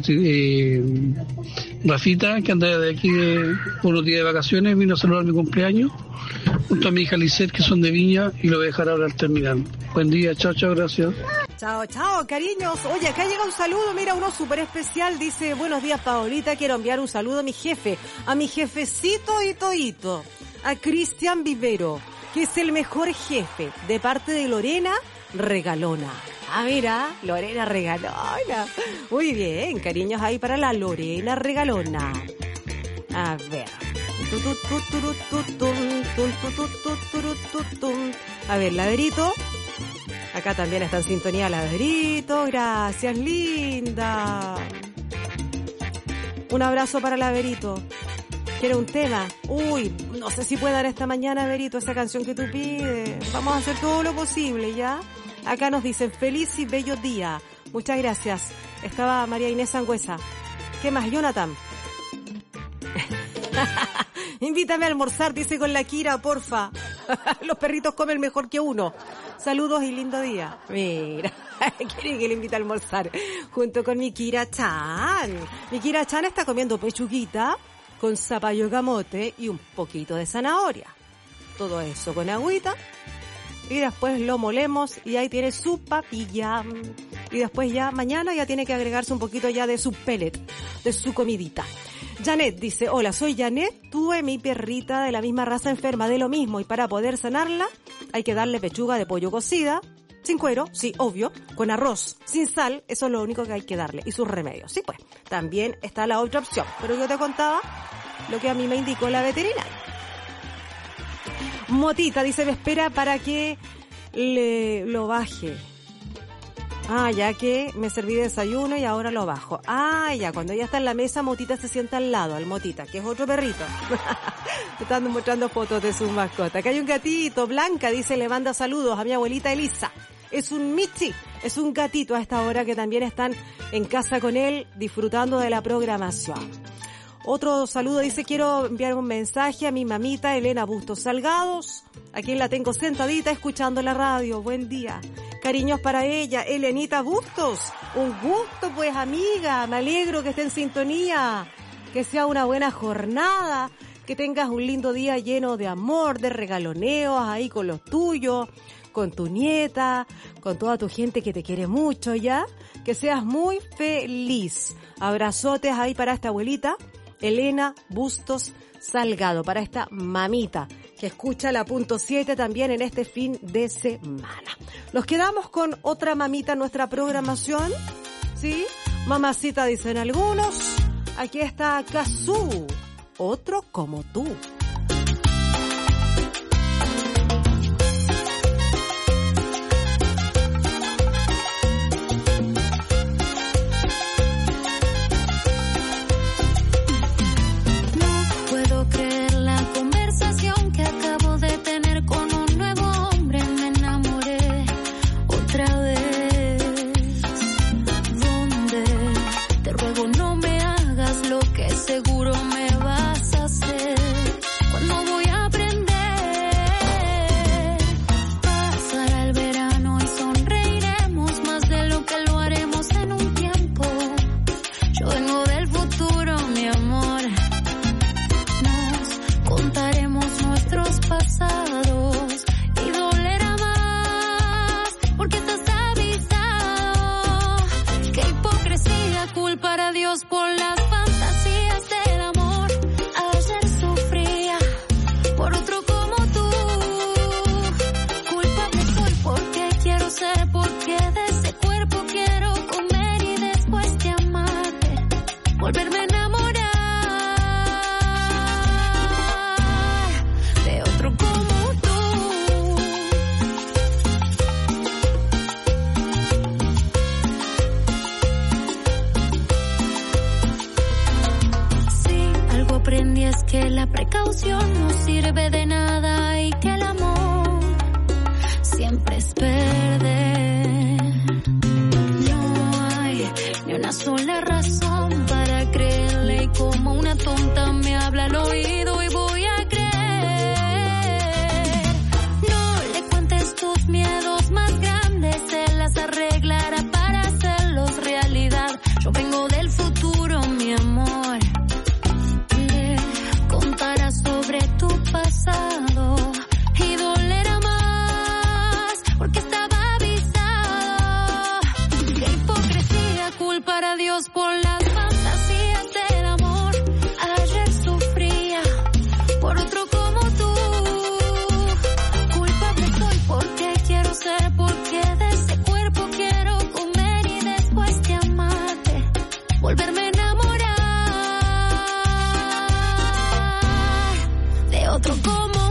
Rafita, que anda de aquí unos días de vacaciones, vino a saludar mi cumpleaños, junto a mi hija Lisette, que son de Viña, y lo voy a dejar ahora al terminar. Buen día, chao, gracias. Chao, cariños. Oye, acá llega un saludo, mira, uno súper especial. Dice, buenos días, Paulita, quiero enviar un saludo a mi jefe, a mi jefecito y toito, a Cristian Vivero, que es el mejor jefe, de parte de Lorena Regalona. Ah, mira, Lorena Regalona. Muy bien, cariños ahí para la Lorena Regalona. A ver. A ver, Laderito. Acá también está en sintonía Laderito. Gracias, linda. Un abrazo para Laderito. ¿Quiere un tema? Uy, no sé si puede dar esta mañana, Verito, esa canción que tú pides. Vamos a hacer todo lo posible, ¿ya? Acá nos dicen, feliz y bello día. Muchas gracias. Estaba María Inés Sangüesa. ¿Qué más, Jonathan? Invítame a almorzar, dice con la Kira, porfa. Los perritos comen mejor que uno. Saludos y lindo día. Mira, quiere que le invite a almorzar junto con mi Kira Chan. Mi Kira Chan está comiendo pechuguita con zapallo camote y un poquito de zanahoria. Todo eso con agüita. Y después lo molemos y ahí tiene su papilla. Y después ya, mañana ya tiene que agregarse un poquito ya de su pellet, de su comidita. Janet dice, hola, soy Janet, tuve mi perrita de la misma raza enferma de lo mismo y para poder sanarla hay que darle pechuga de pollo cocida, sin cuero, sí, obvio, con arroz, sin sal, eso es lo único que hay que darle y sus remedios. Sí, pues, también está la otra opción, pero yo te contaba lo que a mí me indicó la veterinaria. Motita dice, me espera para que lo baje. Ah, ya que me serví de desayuno y ahora lo bajo. Ah, ya, cuando ella está en la mesa, Motita se sienta al lado, al Motita, que es otro perrito. Están mostrando fotos de su mascota. Acá hay un gatito, Blanca, dice, le manda saludos a mi abuelita Elisa. Es un Michi, es un gatito a esta hora que también están en casa con él, disfrutando de la programación. Otro saludo dice, quiero enviar un mensaje a mi mamita Elena Bustos Salgados, a quien la tengo sentadita escuchando la radio. Buen día. Cariños para ella, Elenita Bustos. Un gusto, pues, amiga. Me alegro que esté en sintonía. Que sea una buena jornada. Que tengas un lindo día lleno de amor, de regaloneos ahí con los tuyos, con tu nieta, con toda tu gente que te quiere mucho, ¿ya? Que seas muy feliz. Abrazotes ahí para esta abuelita, Elena Bustos Salgado, para esta mamita que escucha la punto 7 también en este fin de semana. Nos quedamos con otra mamita en nuestra programación, ¿sí? Mamacita dicen algunos. Aquí está Kazú, otro como tú. que la precaución no sirve de nada y que el amor siempre es perder. No hay ni una sola razón para creerle y como una tonta me habla al oído y voy a creer. No le cuentes tus miedos más grandes, él las arreglará para hacerlos realidad. Yo vengo del futuro, mi amor. Le contará sobre tu pasado y dolerá más porque estaba avisado. Qué hipocresía culpar a Dios por las fantasías del amor. Ayer sufría por otro como tú. Culpable soy porque quiero ser, porque de ese cuerpo quiero comer y después de amarte volverme a enamorar de otro como tú.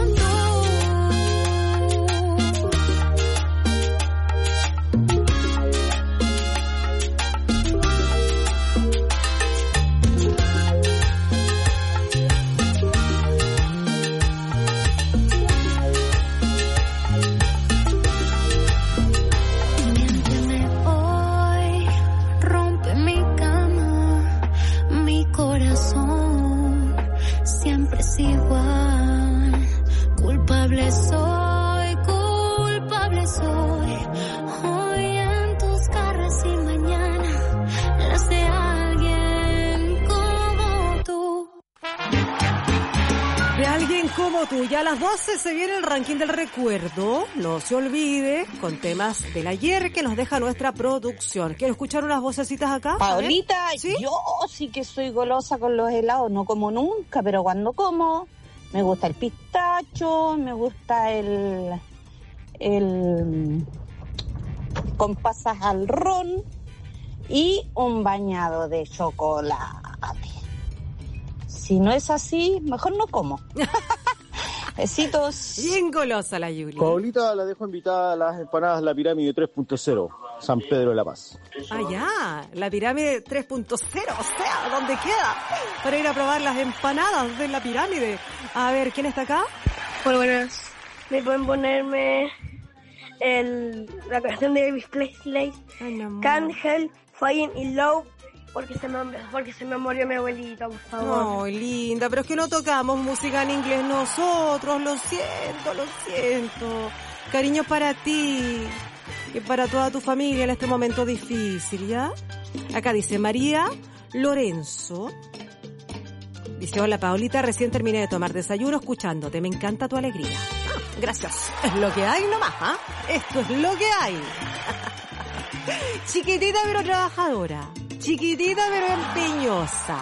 Miénteme hoy, rompe mi cama, mi corazón siempre es igual. Culpable soy, culpable soy. Hoy en tus garras y mañana las de alguien como tú. De alguien como tú. Ya a las 12 se viene el ranking del recuerdo. No se olvide, con temas del ayer que nos deja nuestra producción. ¿Quiero escuchar unas vocecitas acá? A ver. Paolita, ¿Sí? yo sí que soy golosa con los helados, no como nunca, pero cuando como, me gusta el pistacho, me gusta el con pasas al ron y un bañado de chocolate. Si no es así, mejor no como. Besitos. Bien golosa la Yuli. Paulita la dejo invitada a las empanadas La Pirámide 3.0, San Pedro de la Paz. Ah, ya, la pirámide 3.0, o sea, ¿dónde queda? Para ir a probar las empanadas de la pirámide. A ver, ¿quién está acá? Bueno, buenas. ¿Me pueden ponerme la canción de Elvis Presley? Can't Help Falling in Love, porque se me murió mi abuelita, por favor. No, linda, pero es que no tocamos música en inglés nosotros, lo siento. Cariño para ti y para toda tu familia en este momento difícil, ¿ya? Acá dice María Lorenzo. Dice, hola Paolita, recién terminé de tomar desayuno escuchándote, me encanta tu alegría. Gracias, es lo que hay nomás, ¿ah? Esto es lo que hay. Chiquitita pero trabajadora, chiquitita pero empeñosa.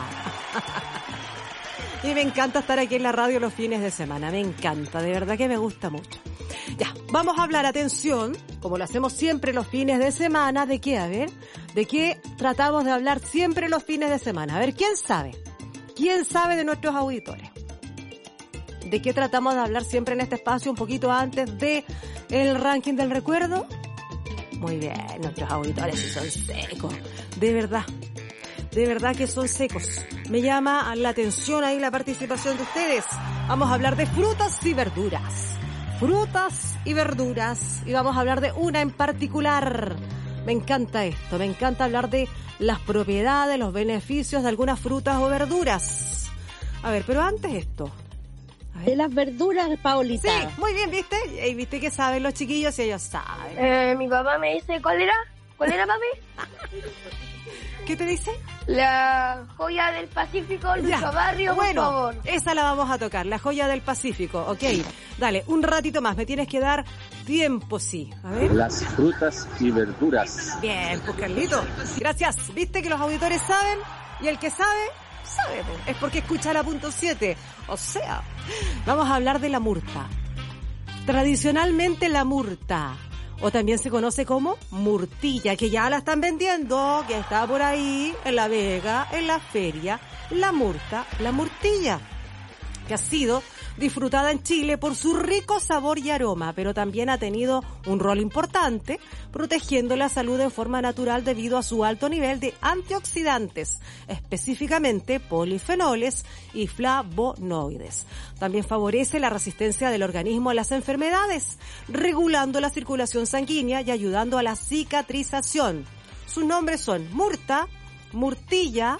Y me encanta estar aquí en la radio los fines de semana, me encanta, de verdad que me gusta mucho. Ya, vamos a hablar, atención, como lo hacemos siempre los fines de semana, ¿de qué? A ver, ¿de qué tratamos de hablar siempre los fines de semana? A ver, ¿quién sabe? ¿Quién sabe de nuestros auditores? ¿De qué tratamos de hablar siempre en este espacio un poquito antes de el ranking del recuerdo? Muy bien, nuestros auditores sí son secos, de verdad que son secos. Me llama la atención ahí la participación de ustedes. Vamos a hablar de frutas y verduras. Frutas y verduras. Y vamos a hablar de una en particular. Me encanta esto, me encanta hablar de las propiedades, los beneficios de algunas frutas o verduras. A ver, pero antes esto. De las verduras, Paolita. Sí, muy bien, ¿viste? Y viste que saben los chiquillos y ellos saben. Mi papá me dice, ¿cuál era, papi? ¿Qué te dice? La joya del Pacífico, Lucho Barrio, bueno, por favor. Esa la vamos a tocar, la joya del Pacífico, ok. Dale, un ratito más, me tienes que dar tiempo, sí. A ver. Las frutas y verduras. Bien, pues Carlito, gracias. ¿Viste que los auditores saben? Y el que sabe, sabe. Es porque escucha la punto 7. O sea, vamos a hablar de la murta. Tradicionalmente la murta, o también se conoce como murtilla, que ya la están vendiendo, que está por ahí en La Vega, en la feria, la murta, la murtilla, que ha sido disfrutada en Chile por su rico sabor y aroma, pero también ha tenido un rol importante protegiendo la salud de forma natural debido a su alto nivel de antioxidantes, específicamente polifenoles y flavonoides. También favorece la resistencia del organismo a las enfermedades, regulando la circulación sanguínea y ayudando a la cicatrización. Sus nombres son murta, murtilla,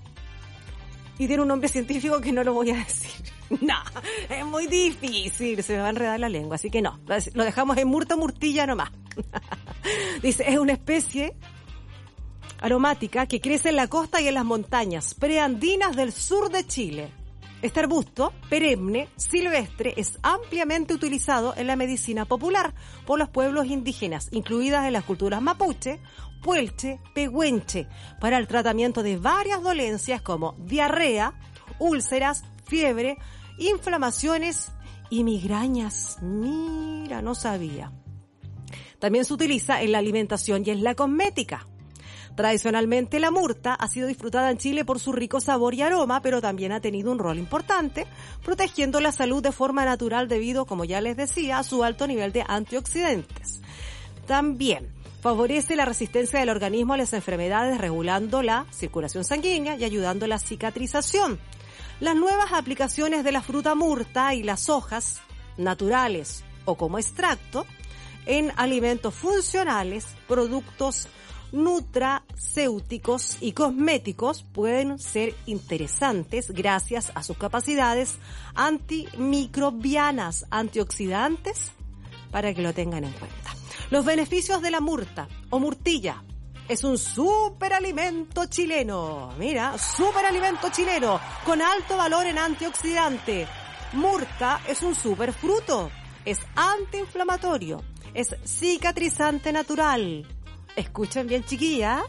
y tiene un nombre científico que no lo voy a decir. No, es muy difícil, se me va a enredar la lengua, así que no, lo dejamos en murta, murtilla nomás. Dice, es una especie aromática que crece en la costa y en las montañas preandinas del sur de Chile. Este arbusto, perenne, silvestre, es ampliamente utilizado en la medicina popular por los pueblos indígenas, incluidas en las culturas mapuche, puelche, pehuenche, para el tratamiento de varias dolencias como diarrea, úlceras, fiebre, inflamaciones y migrañas. Mira, no sabía. También se utiliza en la alimentación y en la cosmética. Tradicionalmente la murta ha sido disfrutada en Chile por su rico sabor y aroma, pero también ha tenido un rol importante, protegiendo la salud de forma natural debido, como ya les decía, a su alto nivel de antioxidantes. También favorece la resistencia del organismo a las enfermedades, regulando la circulación sanguínea y ayudando a la cicatrización. Las nuevas aplicaciones de la fruta murta y las hojas, naturales o como extracto, en alimentos funcionales, productos nutracéuticos y cosméticos pueden ser interesantes gracias a sus capacidades antimicrobianas, antioxidantes, para que lo tengan en cuenta. Los beneficios de la murta o murtilla. Es un superalimento chileno. Mira, superalimento chileno con alto valor en antioxidante. Murta es un superfruto. Es antiinflamatorio. Es cicatrizante natural. Escuchen bien, chiquilla.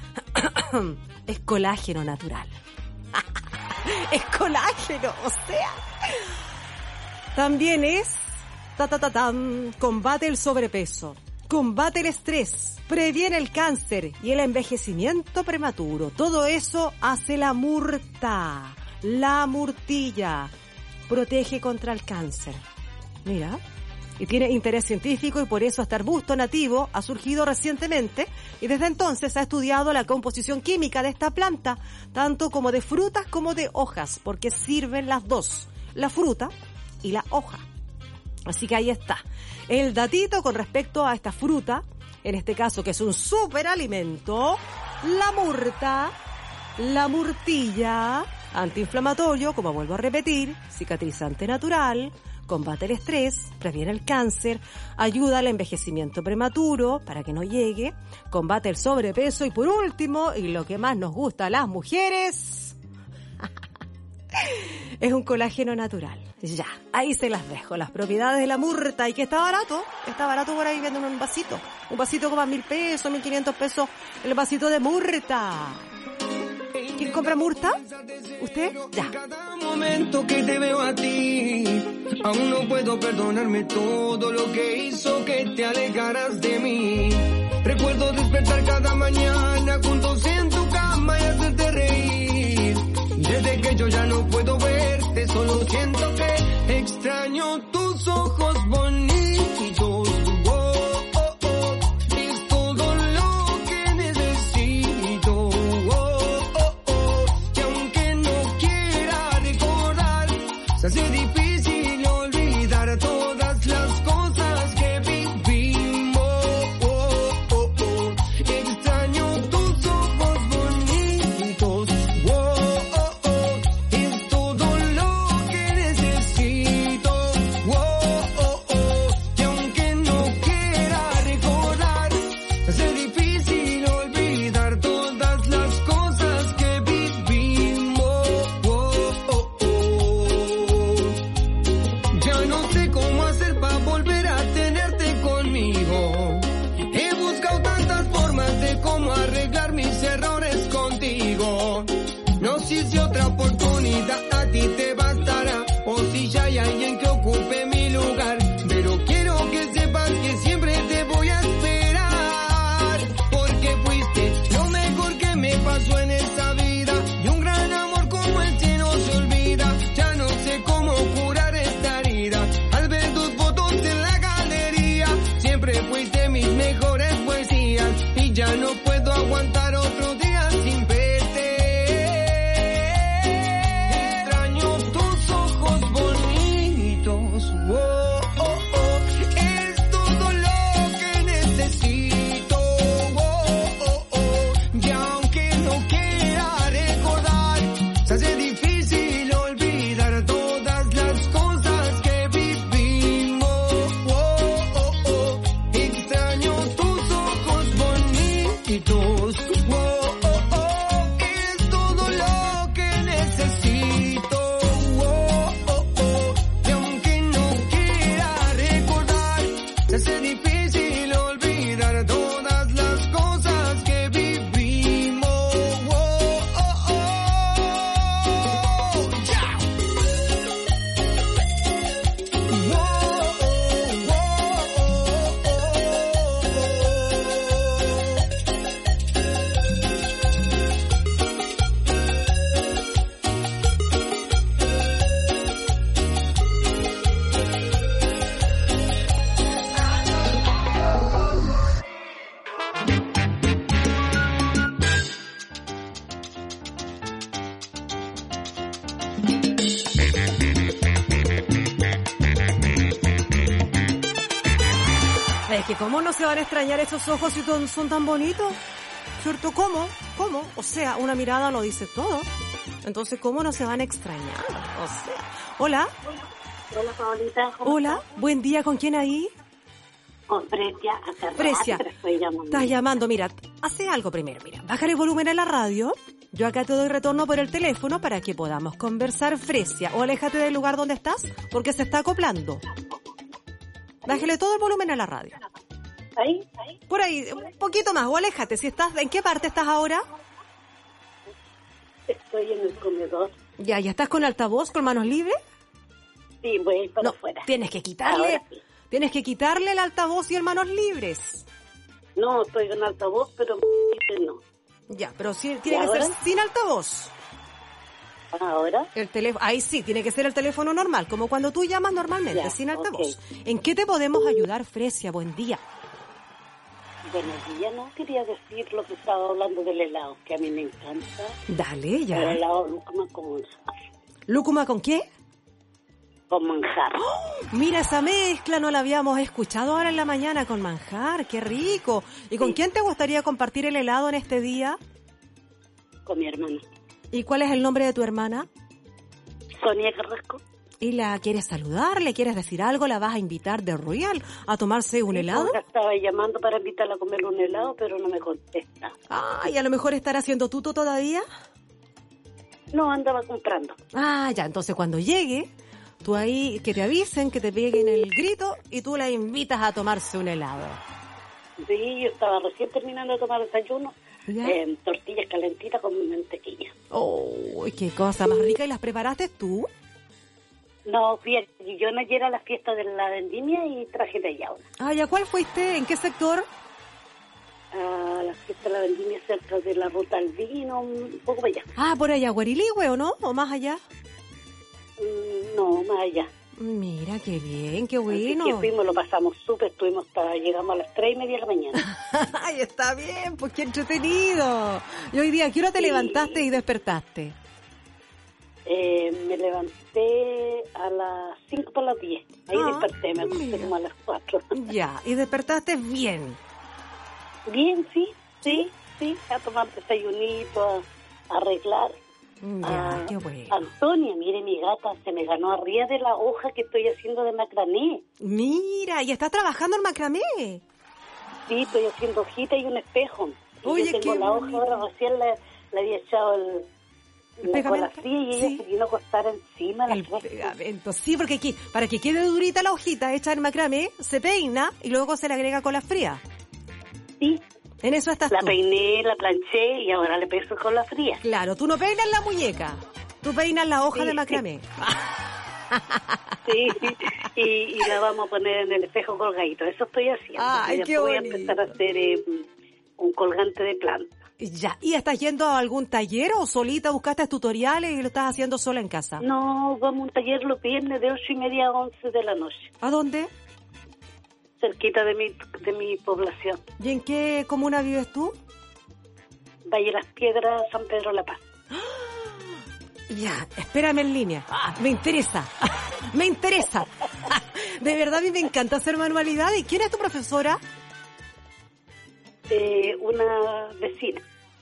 Es colágeno natural. Es colágeno, o sea. También es combate el sobrepeso, combate el estrés, previene el cáncer y el envejecimiento prematuro. Todo eso hace la murta, la murtilla. Protege contra el cáncer. Mira. Y tiene interés científico y por eso este arbusto nativo ha surgido recientemente y desde entonces ha estudiado la composición química de esta planta, tanto como de frutas como de hojas, porque sirven las dos, la fruta y la hoja. Así que ahí está. El datito con respecto a esta fruta, en este caso que es un superalimento, la murta, la murtilla, antiinflamatorio, como vuelvo a repetir, cicatrizante natural, combate el estrés, previene el cáncer, ayuda al envejecimiento prematuro para que no llegue, combate el sobrepeso y por último, y lo que más nos gusta a las mujeres, es un colágeno natural. Ya, ahí se las dejo, las propiedades de la murta y que está barato por ahí viendo un vasito como a 1.000 pesos, 1.500 pesos, el vasito de murta. ¿Quién compra murta? ¿Usted? Ya. Cada momento que te veo a ti, aún no puedo perdonarme todo lo que hizo que te alejaras de mí. Recuerdo despertar cada mañana juntos en tu cama y hacerte reír. Desde que yo ya no puedo verte, solo siento que extraño tus ojos bonitos. Hace difícil olvidar todas las cosas que vivimos. Extraño tus ojos bonitos. Es todo lo que necesito. Y aunque no quiera recordar, hace difícil olvidar todas las cosas que vivimos. Ya no sé cómo hacer para volver a tenerte conmigo. He buscado tantas formas de cómo arreglar mis errores contigo. No sé si otra oportunidad a ti te bastará o si ya hay alguien que ocupe mi lugar. Pero quiero que sepas que siempre te voy a esperar, porque fuiste lo mejor que me pasó en esta vida. Y un gran amor como este no se olvida. Ya no sé cómo curar besitos. Oh, oh, oh, es todo lo que necesito. Oh, oh, oh, y aunque no quiera recordar, se hace difícil olvidar todas las cosas que vivimos. Oh, oh, oh, yeah. Es que cómo no se van a extrañar esos ojos si son tan bonitos, ¿cierto? ¿Cómo? O sea, una mirada lo dice todo. Entonces, ¿cómo no se van a extrañar? O sea, hola. Hola, Paulita. Hola, buen día, ¿con quién ahí? Con Fresia, hace Fresia, rato estoy llamando. Estás llamando, mira, hace algo primero, mira, bájale el volumen a la radio, yo acá te doy retorno por el teléfono para que podamos conversar, Fresia, o aléjate del lugar donde estás, porque se está acoplando. Bájale todo el volumen a la radio. ¿Ahí? Por ahí, un poquito más, o aléjate, si estás, ¿en qué parte estás ahora? Estoy en el comedor. ¿Ya estás con altavoz, con manos libres? Sí, voy a ir para afuera. Tienes que quitarle el altavoz y el manos libres. No, estoy con altavoz, pero no. Ya, pero sí, tiene que ser sin altavoz. ¿Ahora? El teléfono, ahí sí, tiene que ser el teléfono normal, como cuando tú llamas normalmente, ya, sin altavoz. Okay. ¿En qué te podemos ayudar, Fresia? Buen día. Buenos días, no quería decir lo que estaba hablando del helado, que a mí me encanta. Dale, ya. El helado lúcuma con manjar. ¿Lúcuma con qué? Con manjar. ¡Oh! Mira, esa mezcla no la habíamos escuchado ahora en la mañana con manjar, qué rico. ¿Y con quién te gustaría compartir el helado en este día? Con mi hermana. ¿Y cuál es el nombre de tu hermana? Sonia Carrasco. ¿Y la quieres saludar? ¿Le quieres decir algo? ¿La vas a invitar de Royal a tomarse un helado? Estaba llamando para invitarla a comer un helado, pero no me contesta. Ah, ¿y a lo mejor estará haciendo tuto todavía? No, andaba comprando. Ah, ya, entonces cuando llegue, tú ahí, que te avisen, que te peguen el grito y tú la invitas a tomarse un helado. Sí, yo estaba recién terminando de tomar desayuno. Tortillas calentitas con mantequilla. ¡Oh, qué cosa más rica! ¿Y las preparaste tú? No, fíjate, yo no ayer a la fiesta de la vendimia y traje de allá una. Ah, ¿y a cuál fuiste? ¿En qué sector? A la fiesta de la vendimia cerca de la Ruta al Vino, un poco para allá. Ah, por allá, Guariligüe, ¿o no? ¿O más allá? No, más allá. Mira, qué bien, qué bueno. Así que fuimos, lo pasamos súper, llegamos a las 3:30 de la mañana. Ay, está bien, pues qué entretenido. Y hoy día, ¿a qué hora te levantaste y despertaste? Me levanté a las 5 para las 10. Ahí desperté, me acosté como a las 4. Ya, y despertaste bien. Bien, sí, a tomar desayunito, a arreglar. Ya, qué bueno. Antonia, mire, mi gata se me ganó arriba de la hoja que estoy haciendo de macramé. Mira, ¿y estás trabajando en macramé? Sí, estoy haciendo hojita y un espejo. Oye, yo tengo la hoja ahora, recién le había echado la colafría y ella se vino a acostar encima el pegamento. Sí, porque aquí, para que quede durita la hojita hecha en macramé, se peina y luego se le agrega colafría. Sí. En eso estás La tú. peiné, la planché y ahora le peso con la fría. Claro, tú no peinas la muñeca, tú peinas la hoja de macramé. Sí, y la vamos a poner en el espejo colgadito, eso estoy haciendo. Ay, qué voy bonito. a empezar a hacer un colgante de planta. Ya, ¿y estás yendo a algún taller o solita buscaste tutoriales y lo estás haciendo sola en casa? No, vamos a un taller los viernes de 8:30 a 11 de la noche. ¿A dónde? Cerquita de mi población. ¿Y en qué comuna vives tú? Valle Las Piedras, San Pedro La Paz. Ya, espérame en línea. Me interesa. Me interesa. De verdad, a mí me encanta hacer manualidades. ¿Quién es tu profesora? Una vecina.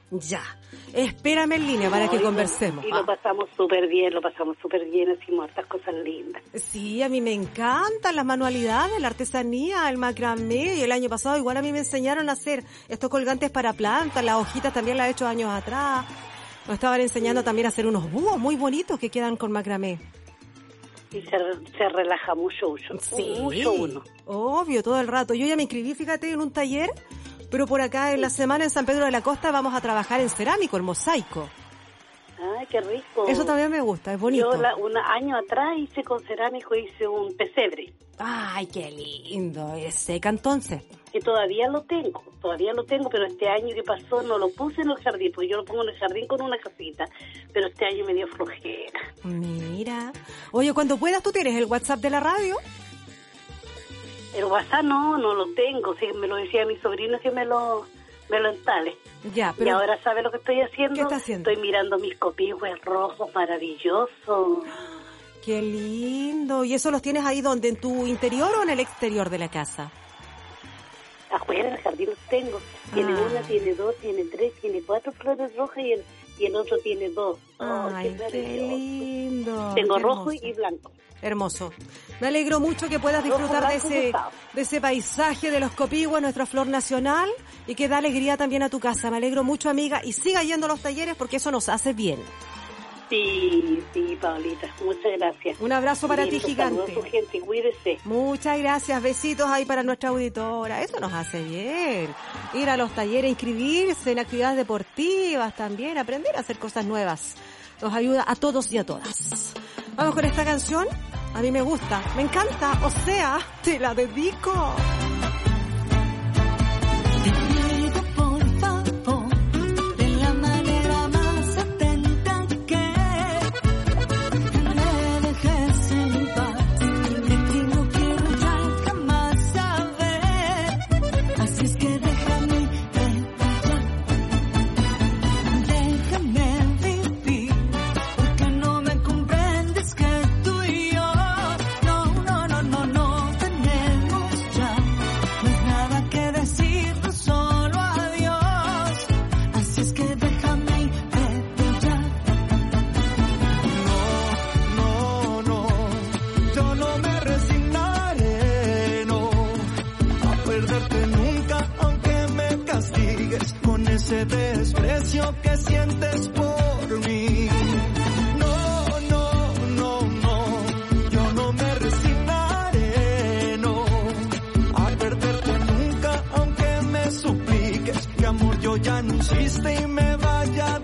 Ya. Espérame en línea para que conversemos. Y lo pasamos súper bien, hicimos hartas cosas lindas. Sí, a mí me encantan las manualidades, la artesanía, el macramé. Y el año pasado igual a mí me enseñaron a hacer estos colgantes para plantas, las hojitas también las he hecho años atrás. Nos estaban enseñando también a hacer unos búhos muy bonitos que quedan con macramé. Y se relaja mucho uno. Obvio, todo el rato. Yo ya me inscribí, fíjate, en un taller, pero por acá en la semana en San Pedro de la Costa vamos a trabajar en cerámico, en mosaico. Ay, qué rico. Eso también me gusta, es bonito. Yo un año atrás hice con cerámico, hice un pesebre. Ay, qué lindo. ¿Es seca entonces? Que todavía lo tengo, pero este año que pasó no lo puse en el jardín, porque yo lo pongo en el jardín con una casita, pero este año me dio flojera. Mira. Oye, cuando puedas, ¿tú tienes el WhatsApp de la radio? El WhatsApp no lo tengo, sí, me lo decía mi sobrino que me lo entale. Ya, pero... Y ahora, ¿sabe lo que estoy haciendo? ¿Qué está haciendo? Estoy mirando mis copihue rojos maravillosos. ¡Qué lindo! ¿Y eso los tienes ahí donde? ¿En tu interior o en el exterior de la casa? Afuera, en el jardín los tengo. Tiene una, tiene dos, tiene tres, tiene 4 flores rojas y el otro tiene 2. ¡Ay, qué lindo! Tengo qué rojo hermoso. y blanco. Hermoso. Me alegro mucho que puedas disfrutar de ese paisaje de los copihue, nuestra flor nacional, y que da alegría también a tu casa. Me alegro mucho, amiga, y siga yendo a los talleres porque eso nos hace bien. Sí, Paulita, muchas gracias. Un abrazo para ti, gigante. Saludos a su gente, cuídese. Muchas gracias, besitos ahí para nuestra auditora. Eso nos hace bien. Ir a los talleres, inscribirse en actividades deportivas también, aprender a hacer cosas nuevas. Nos ayuda a todos y a todas. Vamos con esta canción. A mí me gusta, me encanta, o sea, te la dedico. Ese desprecio que sientes por mí. No, yo no me resignaré, no, a perderte nunca, aunque me supliques que amor yo ya no existe y me vaya